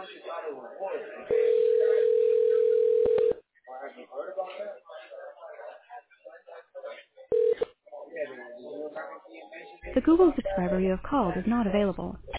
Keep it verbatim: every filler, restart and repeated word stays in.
The Google subscriber you have called is not available.